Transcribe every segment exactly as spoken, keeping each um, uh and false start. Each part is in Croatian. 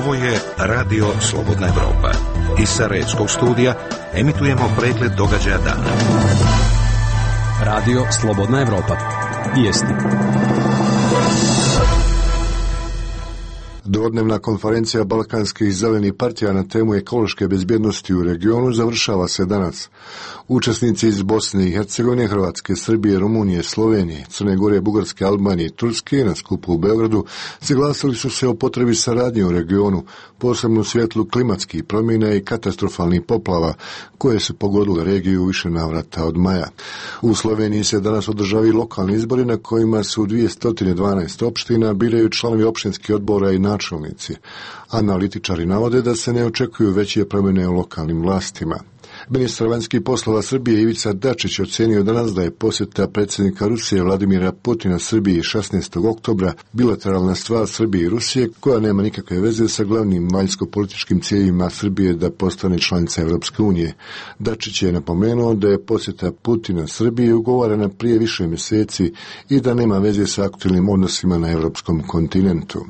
Ovo je Radio Slobodna Evropa. Iz Sarajevskog studija emitujemo pregled događaja dana. Radio Slobodna Evropa. Vijesti. Dvodnevna konferencija balkanskih zelenih partija na temu ekološke bezbjednosti u regionu završava se danas. Učesnici iz Bosne i Hercegovine, Hrvatske, Srbije, Rumunije, Slovenije, Crne Gore, Bugarske, Albanije i Turske na skupu u Beogradu saglasili su se o potrebi saradnje u regionu, posebno u svjetlu klimatskih promjena i katastrofalnih poplava koje su pogodile regiju više navrata od maja. U Sloveniji se danas održavaju lokalni izbori na kojima su dvjesto dvanaest opština biraju članovi opštinskih odbora i načelnici. Analitičari navode da se ne očekuju veće promjene u lokalnim vlastima. Ministar vanjskih poslova Srbije Ivica Dačić ocenio danas da je posjeta predsjednika Rusije Vladimira Putina Srbiji šesnaestog oktobra bilateralna stvar Srbije i Rusije koja nema nikakve veze sa glavnim vanjsko-političkim ciljevima Srbije da postane članica Evropske unije. Dačić je napomenuo da je posjeta Putina Srbiji ugovarana prije više mjeseci i da nema veze sa aktualnim odnosima na evropskom kontinentu.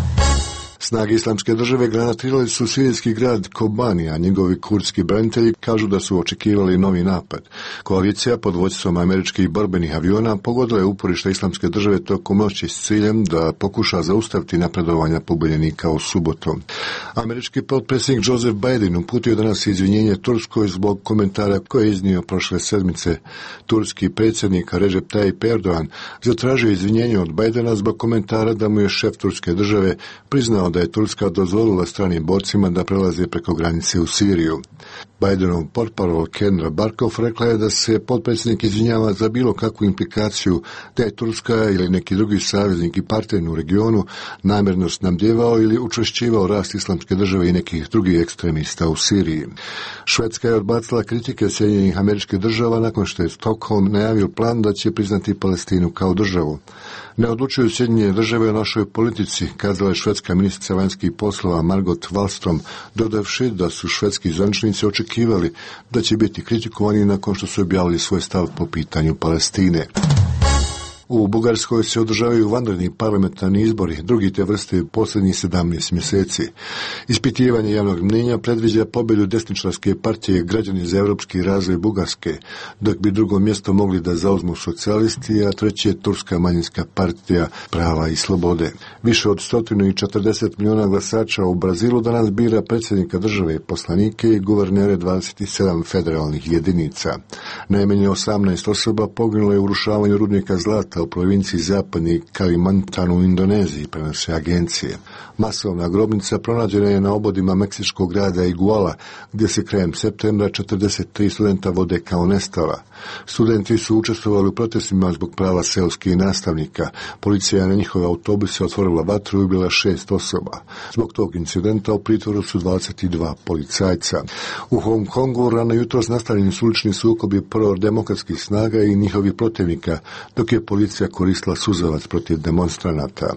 Snage Islamske države granatirali su sirijski grad Kobani, a njegovi kurdski branitelji kažu da su očekivali novi napad. Koalicija pod vodstvom američkih borbenih aviona pogodila je uporište Islamske države tokom noći s ciljem da pokuša zaustaviti napredovanja pobunjenika u subotu. Američki potpredsjednik Joseph Biden uputio danas izvinjenje Turskoj zbog komentara koje je iznio prošle sedmice. Turski predsjednik Recep Tayyip Erdogan zatražio izvinjenje od Bidena zbog komentara da mu je šef turske države priznao da je Turska dozvolila stranim borcima da prelaze preko granice u Siriju. Bidenov portparol Kendra Barkov rekla je da se potpredsjednik izvinjava za bilo kakvu implikaciju da je Turska ili neki drugi saveznik i partner u regionu namjerno snabdjevao ili učvršćivao rast Islamske države i nekih drugih ekstremista u Siriji. Švedska je odbacila kritike Sjedinjenih Američkih Država nakon što je Stockholm najavio plan da će priznati Palestinu kao državu. Ne odlučuju Sjedinjene države o našoj politici, kazala je švedska ministrica vanjskih poslova Margot Wallström, dodavši da su švedski zvaničnici očekivali da će biti kritikovani nakon što su objavili svoj stav po pitanju Palestine. U Bugarskoj se održavaju vanredni parlamentarni izbori, drugi te vrste posljednjih sedamnaest mjeseci. Ispitivanje javnog mnjenja predviđa pobjedu desničarske partije Građani za europski razvoj Bugarske, dok bi drugo mjesto mogli da zauzmu socijalisti, a treće turska manjinska partija Prava i slobode. Više od sto četrdeset milijuna glasača u Brazilu danas bira predsjednika države, poslanike i guvernere dvadeset sedam federalnih jedinica. Najmanje osamnaest osoba poginulo je u urušavanju rudnika zlata u provinciji zapadni Kalimantan u Indoneziji, prenose agencije. Masovna grobnica pronađena je na obodima meksičkog grada Iguala, gdje se krajem septembra četrdeset tri studenta vode kao nestala. Studenti su učestvovali u protestima zbog prava seoskih nastavnika. Policija je na njihove autobuse otvorila vatru i ubila šest osoba. Zbog tog incidenta u pritvoru su dvadeset dva policajca. U Hong Kongu rano jutros nastavljeni su ulični sukobi prodemokratskih snaga i njihovih protivnika, dok je policija koristila suzavac protiv demonstranata.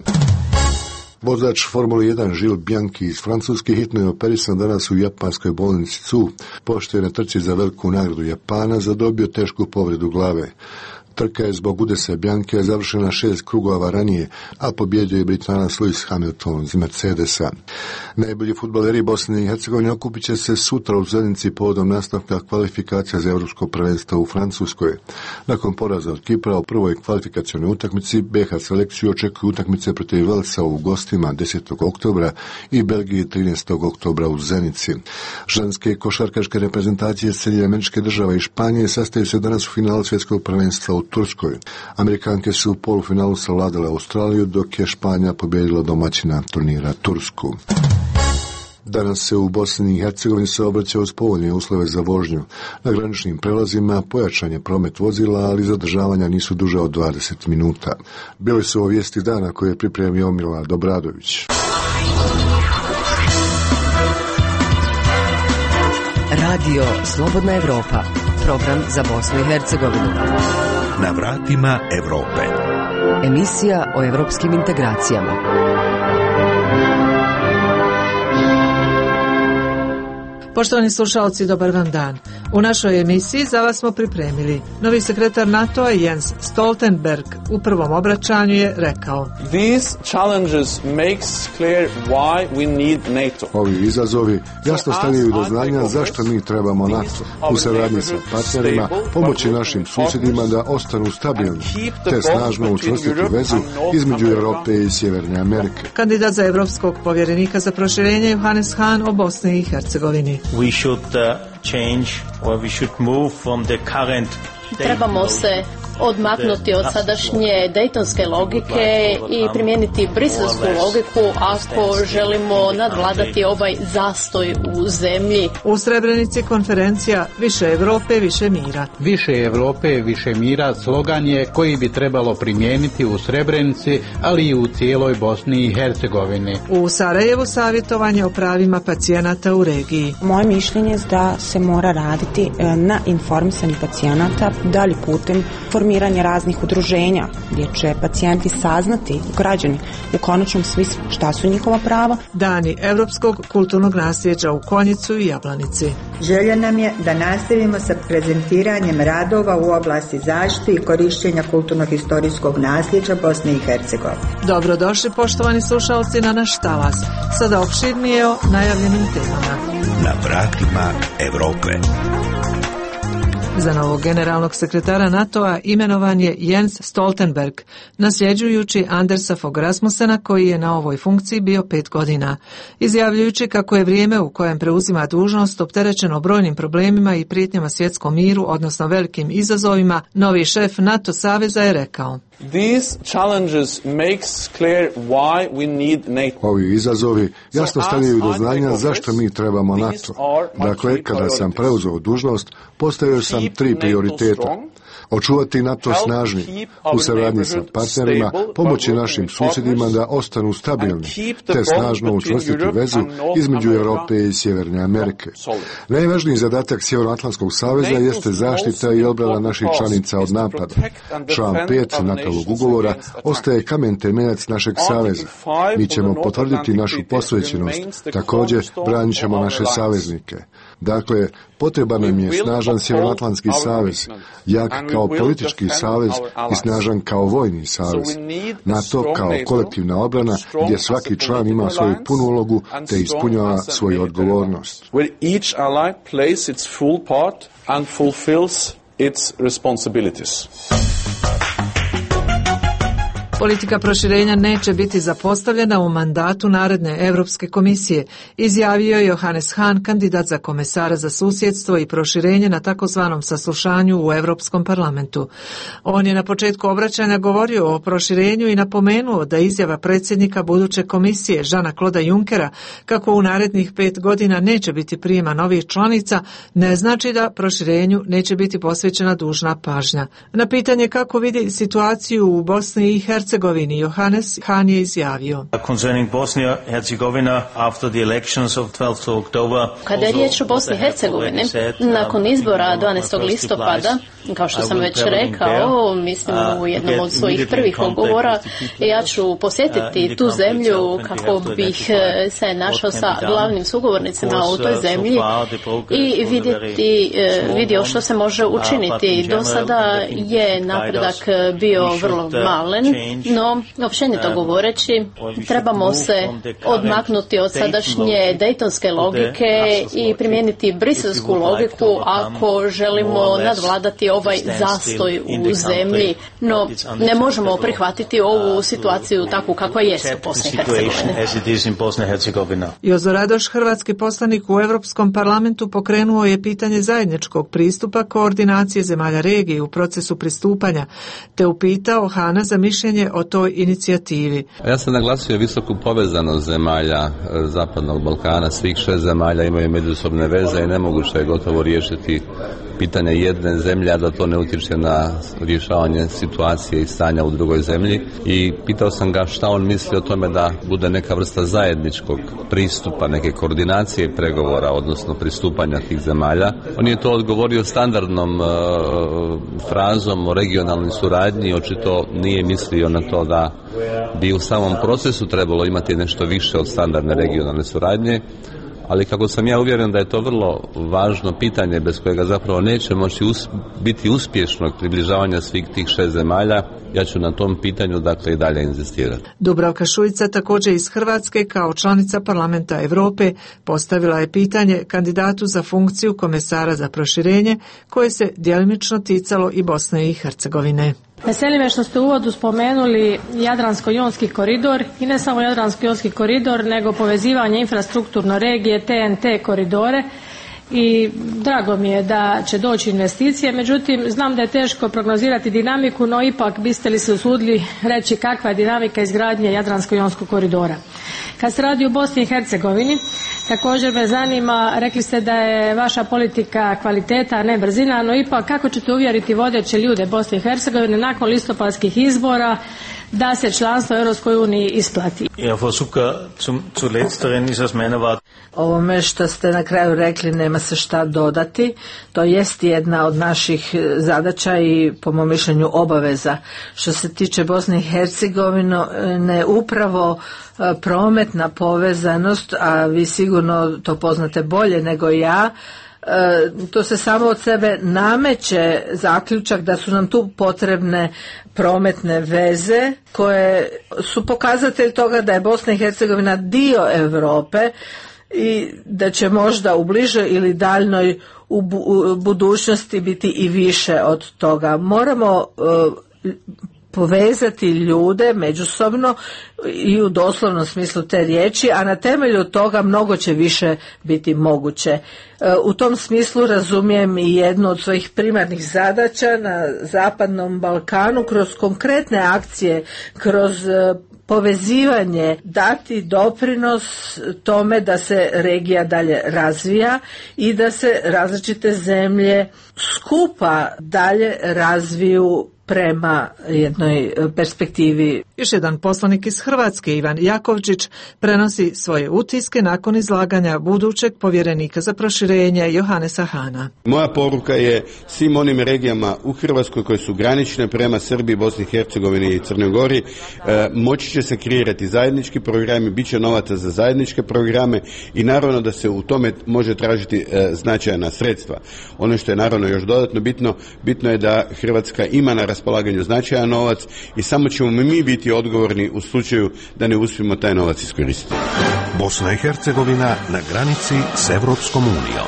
Vozač Formule jedan Gilles Bianchi iz Francuske hitno je operisan danas u japanskoj bolnici C U, pošto je na trci za veliku nagradu Japana zadobio tešku povredu glave. Trka je zbog udesa Bianche završena šest krugova ranije, a pobjedio je Britanac Lewis Hamilton iz Mercedesa. Najbolji fudbaleri Bosne i Hercegovine okupit će se sutra u Zenici povodom nastavka kvalifikacija za Europsko prvenstvo u Francuskoj. Nakon poraza od Kipra u prvoj kvalifikacionoj utakmici, B H selekciju očekuju utakmice protiv Velsa u gostima desetog oktobra i Belgije trinaestog oktobra u Zenici. Ženske košarkaške reprezentacije Sjedinjenih Američkih Država i Španije sastaju se danas u finalu svjetskog prvenstva u Turskoj. Amerikanke su u polufinalu savladale Australiju, dok je Španija pobjedila domaćina turnira Tursku. Danas se u Bosni i Hercegovini saobraća uz povoljne uslove za vožnju. Na graničnim prelazima pojačan je promet vozila, ali zadržavanja nisu duže od dvadeset minuta. Bile su ovo vijesti dana koje je pripremio Milad Obradović. Radio Slobodna Evropa, program za Bosnu i Hercegovinu. Na vratima Evrope. Emisija o evropskim integracijama. Poštovani slušalci, dobar vam dan. U našoj emisiji za vas smo pripremili. Novi sekretar NATO-a Jens Stoltenberg u prvom obraćanju je rekao: These challenges makes clear why we need NATO. Ovi izazovi jasno stavljaju do znanja zašto mi trebamo NATO. U saradnji sa partnerima pomoći našim susjedima da ostanu stabilni, te snažno učvrstiti vezu između Europe i Sjeverne Amerike. Kandidat za evropskog povjerenika za proširenje Johannes Hahn o Bosni i Hercegovini. We should uh, change or we should move from the current. Trebamo se odmaknuti od sadašnje dejtonske logike i primijeniti briselsku logiku ako želimo nadvladati ovaj zastoj u zemlji. U Srebrenici konferencija Više Europe, više mira. Više Europe, više mira slogan je koji bi trebalo primijeniti u Srebrenici, ali i u cijeloj Bosni i Hercegovini. U Sarajevu savjetovanje o pravima pacijenata u regiji. Moje mišljenje je da se mora raditi na informisanju pacijenata dalje putem formiranja raznih udruženja gdje će pacijenti saznati, građani, u konačnom smislu šta su njihova prava. Dani evropskog kulturnog nasljeđa u Konjicu i Jablanici. Želja nam je da nastavimo sa prezentiranjem radova u oblasti zaštite i korištenja kulturno-historijskog nasljeđa Bosne i Hercegovine. Dobrodošli poštovani slušalci na naš talas. Sada opširnije o najavljenim temama. Na vratima Europe. Za novog generalnog sekretara NATO-a imenovan je Jens Stoltenberg, nasljeđujući Andersa Fogh Rasmussena koji je na ovoj funkciji bio pet godina, izjavljujući kako je vrijeme u kojem preuzima dužnost opterećeno brojnim problemima i prijetnjama svjetskom miru, odnosno velikim izazovima. Novi šef NATO saveza je rekao: These challenges makes clear why we need NATO. Ovi izazovi jasno stavljaju do znanja zašto mi trebamo NATO. Dakle, kada sam preuzeo dužnost, postavio sam tri prioriteta. Očuvati NATO snažni, u saradnji sa partnerima, pomoći našim susjedima da ostanu stabilni, te snažno učvrstiti vezu između Europe i Sjeverne Amerike. Najvažniji zadatak Sjevernoatlantskog saveza jeste zaštita i obrana naših članica od napada. Član pet NATO-vog ugovora ostaje kamen temeljac našeg saveza. Mi ćemo potvrditi našu posvećenost, također branit ćemo naše saveznike. Dakle, potreban nam je snažan Sjevernoatlantski savez, jak kao politički savez i snažan kao vojni savez. NATO kao kolektivna obrana gdje svaki član ima svoju punu ulogu te ispunjava svoju odgovornost. Where each ally plays its full part and fulfills its responsibilities. Politika proširenja neće biti zapostavljena u mandatu naredne Europske komisije, izjavio je Johannes Hahn, kandidat za komesara za susjedstvo i proširenje na takozvanom saslušanju u Europskom parlamentu. On je na početku obraćanja govorio o proširenju i napomenuo da izjava predsjednika buduće komisije Žana Kloda Junckera kako u narednih pet godina neće biti prijema novih članica ne znači da proširenju neće biti posvećena dužna pažnja. Na pitanje kako vidi situaciju u Bosni i Hercegovini, Johannes Hahn je izjavio: Kada je riječ o Bosni i Hercegovini, nakon izbora dvanaestog listopada, kao što sam već rekao, mislim u jednom od svojih prvih govora, ja ću posjetiti tu zemlju kako bih se našao sa glavnim sugovornicima u toj zemlji i vidjeti, vidio što se može učiniti. Do sada je napredak bio vrlo malen, no općenito govoreći trebamo se odmaknuti od sadašnje dejtonske logike i primijeniti briselsku logiku ako želimo nadvladati ovaj zastoj u zemlji, no ne možemo prihvatiti ovu situaciju takvu kakva je u Bosni i Hercegovini. Jozo Radoš, hrvatski poslanik u Europskom parlamentu, pokrenuo je pitanje zajedničkog pristupa koordinacije zemalja regije u procesu pristupanja, te upitao Hana za mišljenje o toj inicijativi. Ja sam naglasio visoku povezanost zemalja Zapadnog Balkana. Svih šest zemalja imaju međusobne veze i nemoguće je gotovo riješiti pitanje jedne zemlje, a da to ne utječe na rješavanje situacije i stanja u drugoj zemlji. I pitao sam ga šta on misli o tome da bude neka vrsta zajedničkog pristupa, neke koordinacije pregovora, odnosno pristupanja tih zemalja. On je to odgovorio standardnom uh, frazom o regionalnoj suradnji, očito nije mislio na to da bi u samom procesu trebalo imati nešto više od standardne regionalne suradnje, ali kako sam ja uvjeren da je to vrlo važno pitanje bez kojega zapravo neće moći us- biti uspješnog približavanja svih tih šest zemalja, ja ću na tom pitanju dakle i dalje inzistirati. Dubravka Šuica, također iz Hrvatske, kao članica Parlamenta Europe, postavila je pitanje kandidatu za funkciju komesara za proširenje, koje se djelimično ticalo i Bosne i Hercegovine. Veseli me što ste u uvodu spomenuli Jadransko-jonski koridor i ne samo Jadransko-jonski koridor, nego povezivanje infrastrukturno regije, T N T koridore. I drago mi je da će doći investicije, međutim znam da je teško prognozirati dinamiku, no ipak biste li se usudili reći kakva je dinamika izgradnje Jadransko-jonskog koridora. Kad se radi o Bosni i Hercegovini, također me zanima, rekli ste da je vaša politika kvaliteta, a ne brzina, no ipak kako ćete uvjeriti vodeće ljude Bosne i Hercegovine nakon listopadskih izbora da se članstvo u Europskoj uniji isplati? Ovome što ste na kraju rekli nema se šta dodati. To jest jedna od naših zadaća i po mom mišljenju obaveza. Što se tiče Bosne i Hercegovine, upravo prometna povezanost, a vi sigurno to poznate bolje nego ja, to se samo od sebe nameće zaključak da su nam tu potrebne prometne veze koje su pokazatelj toga da je Bosna i Hercegovina dio Europe i da će možda u bližoj ili daljnoj u budućnosti biti i više od toga. Moramo uh, povezati ljude međusobno i u doslovnom smislu te riječi, a na temelju toga mnogo će više biti moguće. U tom smislu razumijem i jednu od svojih primarnih zadaća na Zapadnom Balkanu kroz konkretne akcije, kroz povezivanje, dati doprinos tome da se regija dalje razvija i da se različite zemlje skupa dalje razviju prema jednoj perspektivi. Još jedan poslanik iz Hrvatske, Ivan Jakovčić, prenosi svoje utiske nakon izlaganja budućeg povjerenika za proširenje Johanesa Hana. Moja poruka je svim onim regijama u Hrvatskoj koje su granične prema Srbiji, Bosni i Hercegovini i Crnoj Gori, e, moći će se kreirati zajednički programi, bit će novaca za zajedničke programe i naravno da se u tome može tražiti e, značajna sredstva. Ono što je naravno još dodatno bitno, bitno je da Hrvatska ima na raspolaganju značajan novac i samo ćemo mi biti odgovorni u slučaju da ne uspijemo taj novac iskoristiti. Bosna i Hercegovina na granici s Evropskom unijom.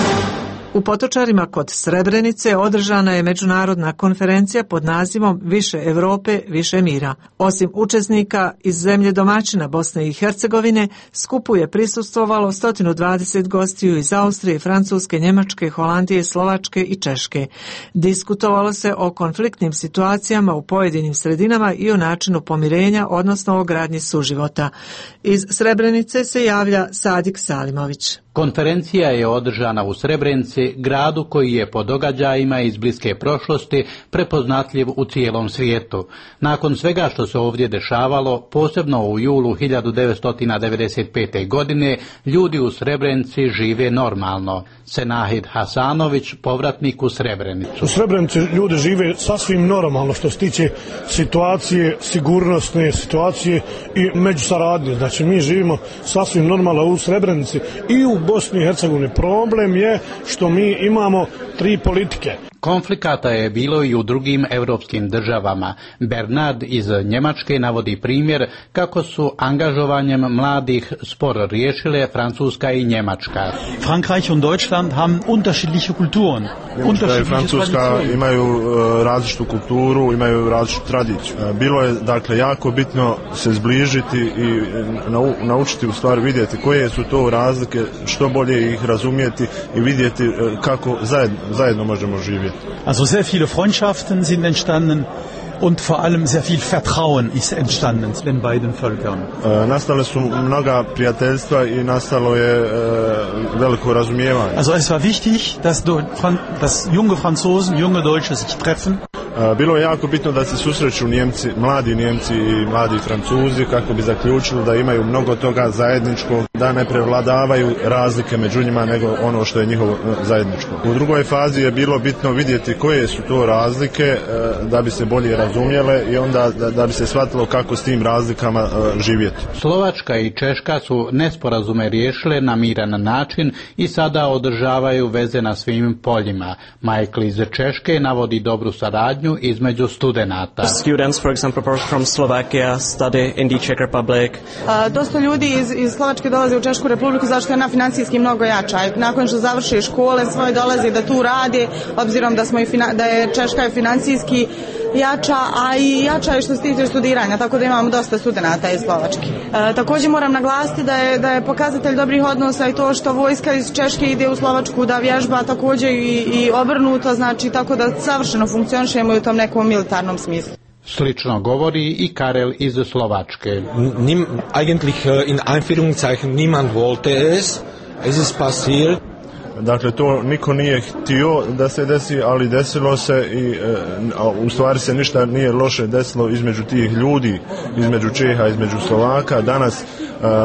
U Potočarima kod Srebrenice održana je međunarodna konferencija pod nazivom Više Europe, više mira. Osim učesnika iz zemlje domaćina Bosne i Hercegovine, skupu je prisustvovalo sto dvadeset gostiju iz Austrije, Francuske, Njemačke, Holandije, Slovačke i Češke. Diskutovalo se o konfliktnim situacijama u pojedinim sredinama i o načinu pomirenja, odnosno o gradnji suživota. Iz Srebrenice se javlja Sadik Salimović. Konferencija je održana u Srebrenici, gradu koji je po događajima iz bliske prošlosti prepoznatljiv u cijelom svijetu. Nakon svega što se ovdje dešavalo, posebno u julu hiljadu devetsto devedeset pete. godine, ljudi u Srebrenici žive normalno. Senahid Hasanović, povratnik u Srebrenicu. U Srebrenici ljudi žive sasvim normalno što se tiče situacije, sigurnosne situacije i međusaradnje. Znači mi živimo sasvim normalno u Srebrenici i u Bosni i Hercegovini. Problem je što mi imamo tri politike. Konflikata je bilo i u drugim europskim državama. Bernard iz Njemačke navodi primjer kako su angažovanjem mladih spor riješile Francuska i Njemačka. Frankreich und Deutschland haben unterschiedliche Kulturen. Njemačka i Francuska imaju uh, različitu kulturu, imaju različitu tradiciju. Uh, bilo je dakle jako bitno se zbližiti i nau, naučiti u stvari vidjeti koje su to razlike, što bolje ih razumjeti i vidjeti uh, kako zajedno, zajedno možemo živjeti. Also sehr viele Freundschaften sind entstanden und vor allem sehr viel Vertrauen ist entstanden in beiden Völkern. E, nastale su mnoga prijateljstva i nastalo je e, veliko razumijevanje. Also es war wichtig, dass, dass junge Franzosen, junge Deutsche sich treffen. Bilo je jako bitno da se susreću Njemci, mladi Njemci i mladi Francuzi kako bi zaključili da imaju mnogo toga zajedničkog, da ne prevladavaju razlike među njima nego ono što je njihovo zajedničko. U drugoj fazi je bilo bitno vidjeti koje su to razlike da bi se bolje razumjele i onda da, da bi se shvatilo kako s tim razlikama živjeti. Slovačka i Češka su nesporazume riješile na miran način i sada održavaju veze na svim poljima. Michael iz Češke navodi dobru saradnju između studenata. Students, for example, from Slovakia study in the Czech Republic. Uh, dosta ljudi iz, iz Slovačke dolaze u Češku republiku zašto je ona financijski mnogo jača. Nakon što završi škole svoje dolazi da tu radi, obzirom da smo i fina, da je Češka je financijski jača, a i jača je što se tiče studiranja, tako da imamo dosta studenata iz Slovačke. E, također moram naglasiti da je, da je pokazatelj dobrih odnosa i to što vojska iz Češke ide u Slovačku da vježba također i, i obrnuto, znači tako da savršeno funkcionišemo u tom nekom militarnom smislu. Slično govori i Karel iz Slovačke. Nim, eigentlich in Einführungszeichen niemand wollte es, es ist passiert. Dakle, to niko nije htio da se desi, ali desilo se i e, u stvari se ništa nije loše desilo između tih ljudi, između Čeha, između Slovaka. Danas e,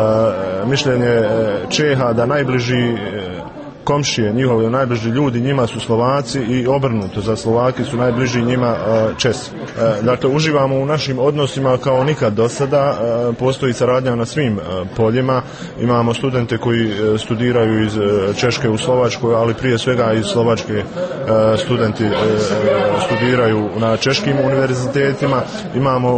mišljenje Čeha da najbliži e, komšije, njihovi najbliži ljudi, njima su Slovaci i obrnuto, za Slovaki su najbliži njima Česi. Dakle, uživamo u našim odnosima kao nikad do sada, postoji saradnja na svim poljima, imamo studente koji studiraju iz Češke u Slovačkoj, ali prije svega iz Slovačke studenti studiraju na češkim univerzitetima, imamo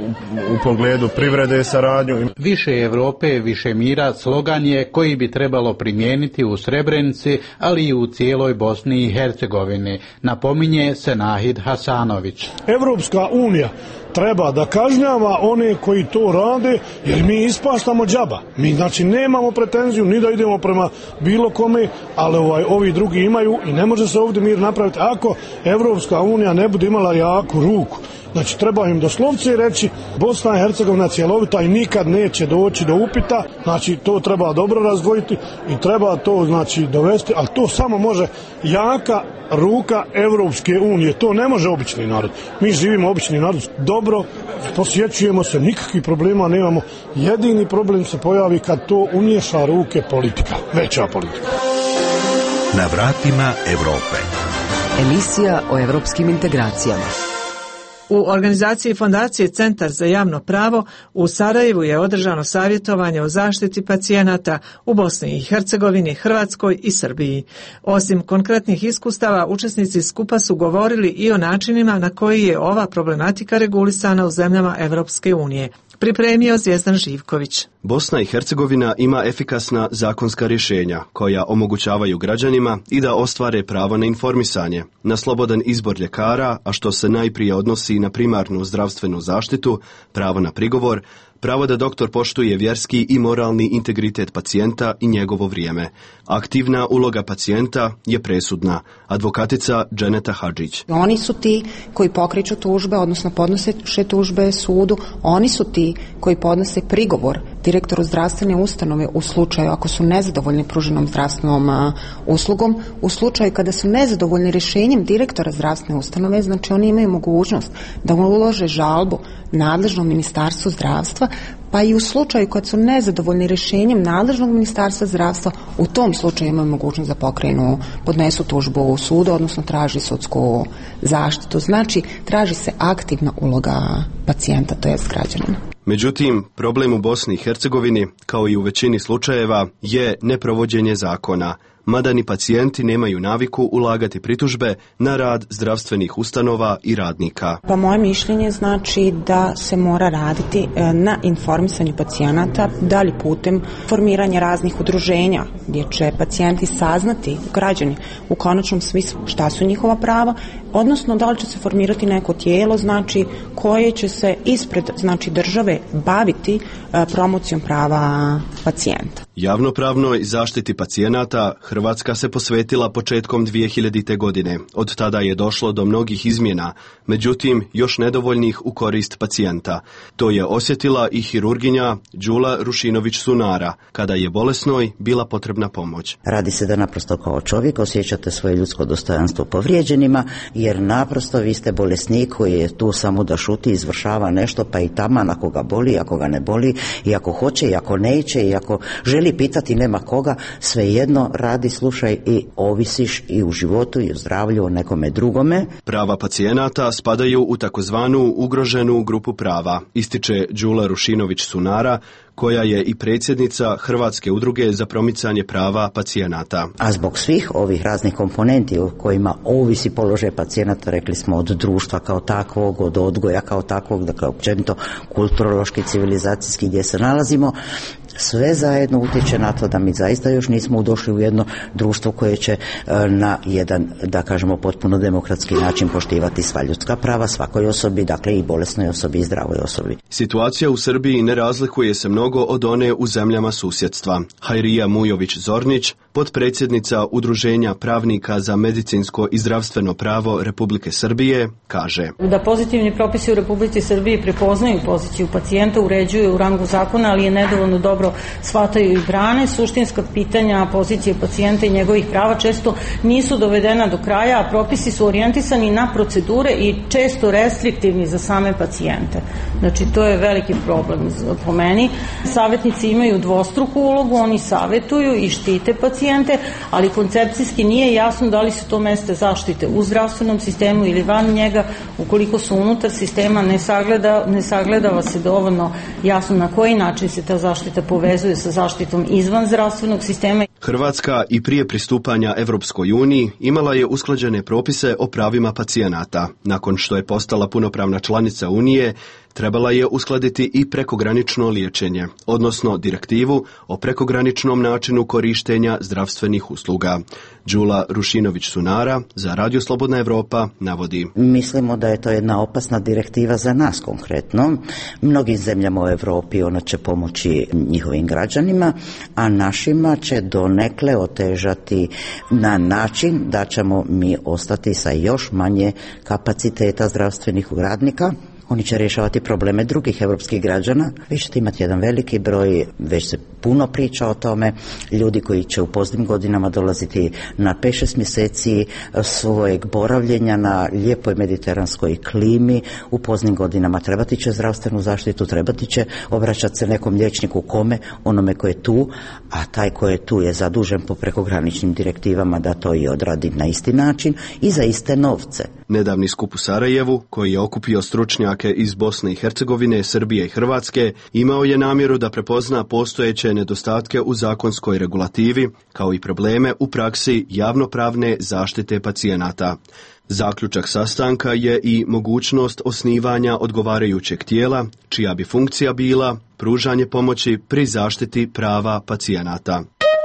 u pogledu privrede saradnju. Više Europe, više mira slogan je koji bi trebalo primijeniti u Srebrenici, ali i u cijeloj Bosni i Hercegovini, napominje Senahid Hasanović. Evropska unija treba da kažnjava one koji to rade, jer mi ispaštamo džaba. Mi znači nemamo pretenziju ni da idemo prema bilo kome, ali ovaj, ovi drugi imaju i ne može se ovdje mir napraviti ako Evropska unija ne bude imala jaku ruku. Znači treba im doslovce reći Bosna i Hercegovina cjelovita i nikad neće doći do upita, znači to treba dobro razdvojiti i treba to znači dovesti, ali to samo može jaka ruka Evropske unije, to ne može obični narod. Mi živimo obični narod dobro, posjećujemo se, nikakvih problema nemamo, jedini problem se pojavi kad to umiješa ruke politika, veća politika. Na vratima Europe. Emisija o evropskim integracijama. U organizaciji Fondacije Centar za javno pravo u Sarajevu je održano savjetovanje o zaštiti pacijenata u Bosni i Hercegovini, Hrvatskoj i Srbiji. Osim konkretnih iskustava, učesnici skupa su govorili i o načinima na koji je ova problematika regulisana u zemljama Evropske unije. Pripremio Zvijezdan Živković. Bosna i Hercegovina ima efikasna zakonska rješenja koja omogućavaju građanima i da ostvare pravo na informisanje, na slobodan izbor ljekara, a što se najprije odnosi na primarnu zdravstvenu zaštitu, pravo na prigovor, pravo da doktor poštuje vjerski i moralni integritet pacijenta i njegovo vrijeme. Aktivna uloga pacijenta je presudna. Advokatica Dženeta Hadžić. Oni su ti koji pokreću tužbe, odnosno podnose tužbe sudu. Oni su ti koji podnose prigovor direktoru zdravstvene ustanove u slučaju ako su nezadovoljni pruženom zdravstvenom a, uslugom. U slučaju kada su nezadovoljni rješenjem direktora zdravstvene ustanove, znači oni imaju mogućnost da ulože žalbu nadležnom ministarstvu zdravstva, pa i u slučaju kad su nezadovoljni rješenjem nadležnog ministarstva zdravstva, u tom slučaju imaju mogućnost da pokrenu, podnesu tužbu u sudu, odnosno traži sudsku zaštitu. Znači, traži se aktivna uloga pacijenta, to jest građanina. Međutim, problem u Bosni i Hercegovini, kao i u većini slučajeva, je neprovođenje zakona. Mada ni pacijenti nemaju naviku ulagati pritužbe na rad zdravstvenih ustanova i radnika. Pa moje mišljenje znači da se mora raditi na informisanju pacijenata, dalje putem formiranja raznih udruženja gdje će pacijenti saznati, građani, u konačnom smislu šta su njihova prava, odnosno da li će se formirati neko tijelo, znači koje će se ispred znači države baviti promocijom prava pacijenta. Javnopravnoj zaštiti pacijenata Hrvatska se posvetila početkom dvije hiljadite. godine. Od tada je došlo do mnogih izmjena, međutim još nedovoljnih u korist pacijenta. To je osjetila i hirurginja Đula Rušinović-Sunara, kada je bolesnoj bila potrebna pomoć. Radi se da naprosto kao čovjek osjećate svoje ljudsko dostojanstvo povrijeđenima, jer naprosto vi ste bolesnik koji je tu samo da šuti, izvršava nešto, pa i taman ako ga boli, ako ga ne boli, i ako hoće, i ako neće, i ako želi pitati nema koga, svejedno radi, slušaj i ovisiš i u životu i u zdravlju o nekome drugome. Prava pacijenata spadaju u takozvanu ugroženu grupu prava, ističe Đula Rušinović-Sunara, koja je i predsjednica Hrvatske udruge za promicanje prava pacijenata. A zbog svih ovih raznih komponenti u kojima ovisi položaj pacijenata, rekli smo od društva kao takvog, od odgoja kao takvog, dakle općenito kulturološki, civilizacijski gdje se nalazimo, sve zajedno utječe na to da mi zaista još nismo došli u jedno društvo koje će na jedan, da kažemo, potpuno demokratski način poštivati sva ljudska prava svakoj osobi, dakle i bolesnoj osobi i zdravoj osobi. Situacija u Srbiji ne razlikuje se mnogo od one u zemljama susjedstva. Hajrija Mujović-Zornić, potpredsjednica Udruženja pravnika za medicinsko i zdravstveno pravo Republike Srbije, kaže: Da pozitivni propisi u Republici Srbiji prepoznaju poziciju pacijenta, uređuju u rangu zakona, ali je nedovoljno dobro shvataju i brane. Suštinska pitanja pozicije pacijenta i njegovih prava često nisu dovedena do kraja, a propisi su orijentisani na procedure i često restriktivni za same pacijente. Znači, to je veliki problem po meni. Savjetnici imaju dvostruku ulogu, oni savjetuju i štite pacijente, ali koncepcijski nije jasno da li su to mesta zaštite u zdravstvenom sistemu ili van njega. Ukoliko su unutar sistema, ne, sagleda, ne sagledava se dovoljno jasno na koji način se ta zaštita povezuje sa zaštitom izvan zdravstvenog sistema. Hrvatska i prije pristupanja Evropskoj uniji imala je usklađene propise o pravima pacijenata. Nakon što je postala punopravna članica Unije, trebala je uskladiti i prekogranično liječenje, odnosno direktivu o prekograničnom načinu korištenja zdravstvenih usluga. Đula Rušinović-Sunara za Radio Slobodna Evropa navodi: Mislimo da je to jedna opasna direktiva za nas konkretno. Mnogim zemljama u Europi ona će pomoći njihovim građanima, a našima će donekle otežati na način da ćemo mi ostati sa još manje kapaciteta zdravstvenih radnika. Oni će rješavati probleme drugih europskih građana. Vi ćete imati jedan veliki broj, već se puno priča o tome, ljudi koji će u poznim godinama dolaziti na pet šest mjeseci svojeg boravljenja na lijepoj mediteranskoj klimi. U poznim godinama trebati će zdravstvenu zaštitu, trebati će obraćati se nekom liječniku, kome, onome ko je tu, a taj ko je tu je zadužen po prekograničnim direktivama da to i odradi na isti način i za iste novce. Nedavni skup u Sarajevu, koji je okupio stručnjake iz Bosne i Hercegovine, Srbije i Hrvatske, imao je namjeru da prepozna postojeće nedostatke u zakonskoj regulativi, kao i probleme u praksi javnopravne zaštite pacijenata. Zaključak sastanka je i mogućnost osnivanja odgovarajućeg tijela, čija bi funkcija bila pružanje pomoći pri zaštiti prava pacijenata.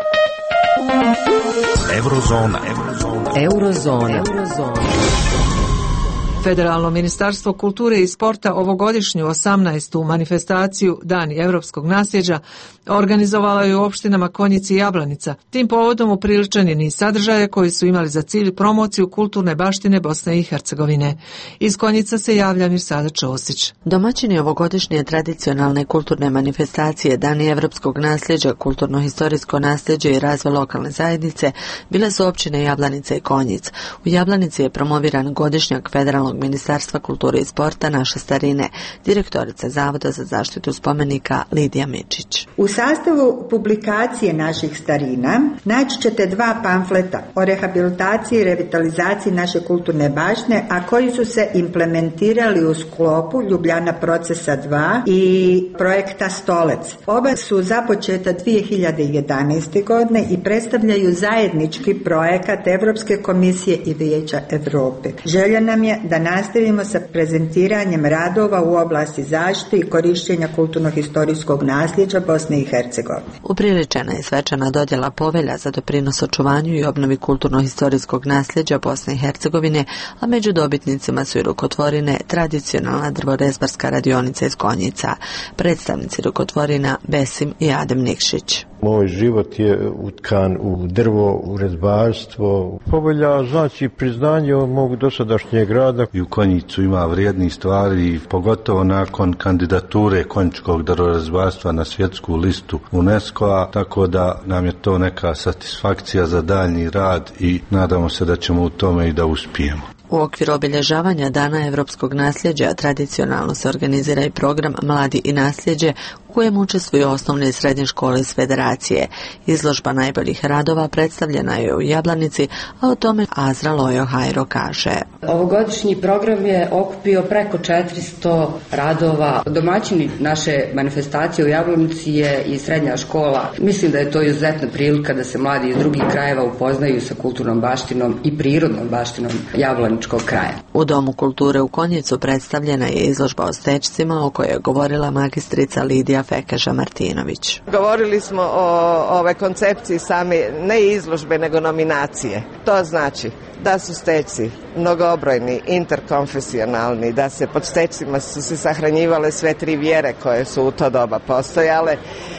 Eurozona. Eurozona. Eurozona. Federalno ministarstvo kulture i sporta ovogodišnju osamnaestu manifestaciju Dani europskog nasljeđa organizovala je u opštinama Konjic i Jablanica. Tim povodom upriličen je niz sadržaja koji su imali za cilj promociju kulturne baštine Bosne i Hercegovine. Iz Konjica se javlja Mirsada Čosić. Domaćini ovogodišnje tradicionalne kulturne manifestacije Dani europskog nasljeđa, kulturno-historijsko nasljeđe i razvoj lokalne zajednice bile su općine Jablanica i Konjic. U Jablanici je promoviran godišnjak Federalnog ministarstva kulture i sporta Naše starine, direktorica Zavoda za zaštitu spomenika Lidija Mičić. U sastavu publikacije Naših starina naći ćete dva pamfleta o rehabilitaciji i revitalizaciji naše kulturne baštine, a koji su se implementirali u sklopu Ljubljana procesa dva i projekta Stolec. Oba su započeta dvije hiljade jedanaeste. godine i predstavljaju zajednički projekat Evropske komisije i Vijeća Europe. Želja nam je da nastavimo sa prezentiranjem radova u oblasti zaštite i korištenja kulturno-historijskog nasljeđa Bosne i Hercegovine. Upriličena je svečana dodjela povelja za doprinos očuvanju i obnovi kulturno-historijskog nasljeđa Bosne i Hercegovine, a među dobitnicima su i rukotvorine tradicionalna drvorezbarska radionica iz Konjica. Predstavnici rukotvorina Besim i Adem Nikšić. Moj život je utkan u drvo, u rezbarstvo. Povelja znači priznanje od mog dosadašnjeg rada. I u Konjicu ima vrijednih stvari, pogotovo nakon kandidature konjičkog drvorezbarstva na svjetsku listu UNESCO-a, tako da nam je to neka satisfakcija za daljnji rad i nadamo se da ćemo u tome i da uspijemo. U okviru obilježavanja Dana evropskog nasljeđa tradicionalno se organizira i program Mladi i nasljeđe u kojem učestvuju osnovne i srednje škole iz Federacije. Izložba najboljih radova predstavljena je u Jablanici, a o tome Azra Lojo Hajro kaže. Ovogodišnji program je okupio preko četiristo radova. Domaćini naše manifestacije u Jablanici je i srednja škola. Mislim da je to izuzetna prilika da se mladi iz drugih krajeva upoznaju sa kulturnom baštinom i prirodnom baštinom Jablaničkog kraja. U Domu kulture u Konjicu predstavljena je izložba o stečcima o kojoj je govorila magistrica Lidija Fekeža Martinović. Govorili smo o ove koncepciji same, ne izložbe, nego nominacije. To znači da su steci mnogobrojni, interkonfesionalni, da se pod stecima su se sahranjivale sve tri vjere koje su u to doba postojale,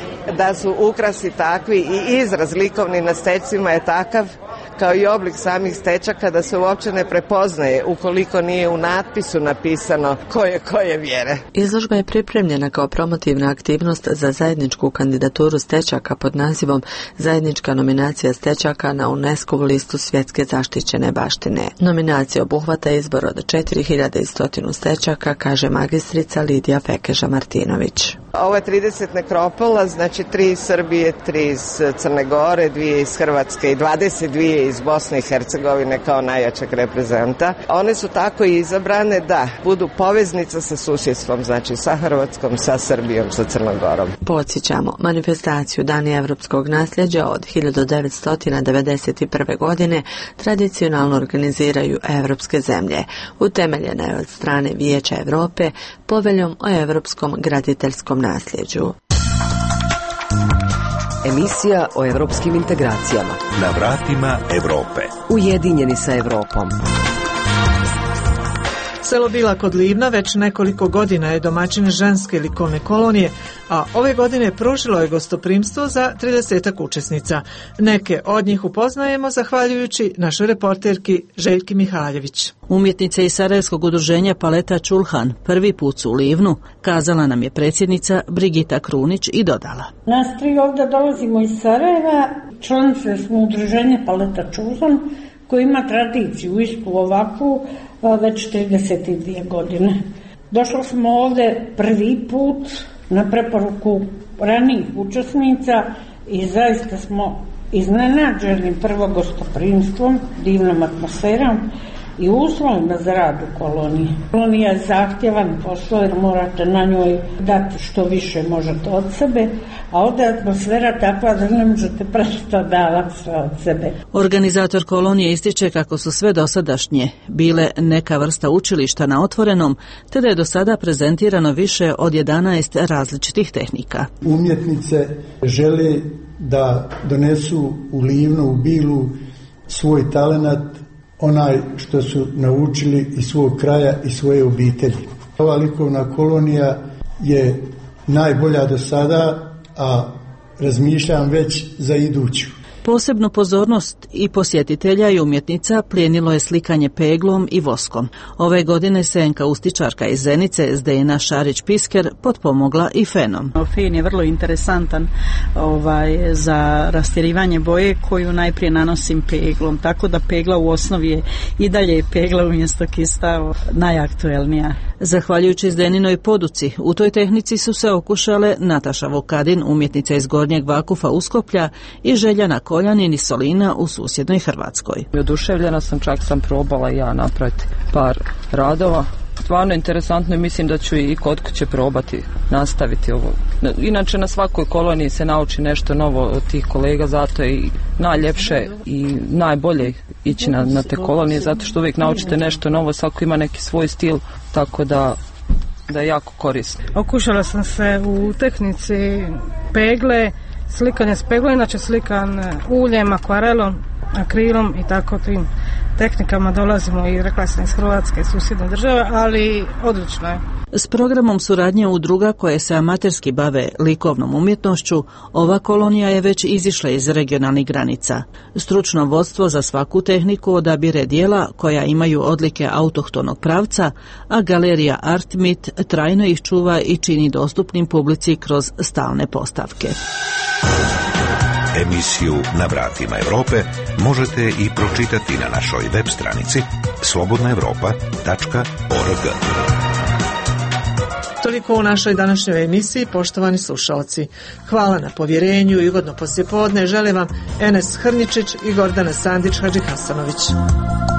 da su ukrasi takvi i izraz likovni na stecima je takav kao i oblik samih stečaka da se uopće ne prepoznaje ukoliko nije u natpisu napisano koje koje vjere. Izložba je pripremljena kao promotivna aktivnost za zajedničku kandidaturu stečaka pod nazivom Zajednička nominacija stečaka na UNESCO-vu listu svjetske zaštićene baštine. Nominacija obuhvata izbor od četiri hiljade sto stečaka, kaže magistrica Lidija Fekeža Martinović. Ovo je trideset nekropola, znači tri iz Srbije, tri iz Crne Gore, dvije iz Hrvatske i dvadeset dvije iz Bosne i Hercegovine kao najjačeg reprezenta. One su tako i izabrane da budu poveznica sa susjedstvom, znači sa Hrvatskom, sa Srbijom, sa Crnom Gorom. Podsjećamo, manifestaciju Dani evropskog nasljeđa od hiljadu devetsto devedeset prve. godine tradicionalno organiziraju evropske zemlje. Utemeljena je od strane Vijeća Europe poveljom o evropskom graditeljskom nasljeđu. Emisija o evropskim integracijama. Na vratima Europe. Ujedinjeni sa Europom. Selo Bila kod Livna već nekoliko godina je domaćin ženske likovne kolonije, a ove godine pružilo je gostoprimstvo za tridesetak učesnica. Neke od njih upoznajemo zahvaljujući našoj reporterki Željki Mihaljević. Umjetnica iz Sarajevskog udruženja Paleta Čulhan prvi put su u Livnu, kazala nam je predsjednica Brigita Krunić i dodala. Nas tri ovdje dolazimo iz Sarajeva, članice smo udruženja Paleta Čulhan koji ima tradiciju istu ovakvu već trideset dvije godine. Došla smo ovdje prvi put na preporuku ranijih učesnica i zaista smo iznenađeni prvo gostoprimstvom, divnom atmosferom i uslovima za rad u koloniji. Kolonija je zahtjevan posao jer morate na njoj dati što više možete od sebe, a ovdje je atmosfera takva da ne možete presto davati sve od sebe. Organizator kolonije ističe kako su sve dosadašnje bile neka vrsta učilišta na otvorenom, te da je do sada prezentirano više od jedanaest različitih tehnika. Umjetnice žele da donesu u Livnu, u Bilu svoj talenat, onaj što su naučili iz svog kraja i svoje obitelji. Ova likovna kolonija je najbolja do sada, a razmišljam već za iduću. Posebnu pozornost i posjetitelja i umjetnica plijenilo je slikanje peglom i voskom. Ove godine Senka Ustičarka iz Zenice Zdena Šarić-Pisker potpomogla i fenom. Fen je vrlo interesantan ovaj, za rastjerivanje boje koju najprije nanosim peglom, tako da pegla u osnovi je i dalje je pegla umjesto kista najaktuelnija. Zahvaljujući Zdeninoj poduci, u toj tehnici su se okušale Nataša Vukadin, umjetnica iz Gornjeg Vakufa Uskoplja, i Željana Koljanin iz Solina u susjednoj Hrvatskoj. Oduševljena sam, čak sam probala i ja napraviti par radova. Stvarno interesantno i mislim da ću i kod kuće probati nastaviti ovo. Inače na svakoj koloniji se nauči nešto novo od tih kolega, zato je i najljepše i najbolje ići na, na te kolonije, zato što uvijek naučite nešto novo, svako ima neki svoj stil, tako da da je jako korisno. Okušala sam se u tehnici pegle, slikanje s peglom, inače slikan uljem, akvarelom, akrilom i tako tim tehnikama dolazimo i rekla sam iz Hrvatske, susjedne države, ali odlično je. S programom suradnje udruga koje se amaterski bave likovnom umjetnošću, ova kolonija je već izišla iz regionalnih granica. Stručno vodstvo za svaku tehniku odabire dijela koja imaju odlike autohtonog pravca, a galerija Artmit trajno ih čuva i čini dostupnim publici kroz stalne postavke. Emisiju Na vratima Europe možete i pročitati na našoj web stranici slobodna europa tačka org. Toliko u našoj današnjoj emisiji, poštovani slušalci. Hvala na povjerenju i ugodno poslijepodne želim vam Enes Hrničić i Gordana Sandić Hadžihasanović.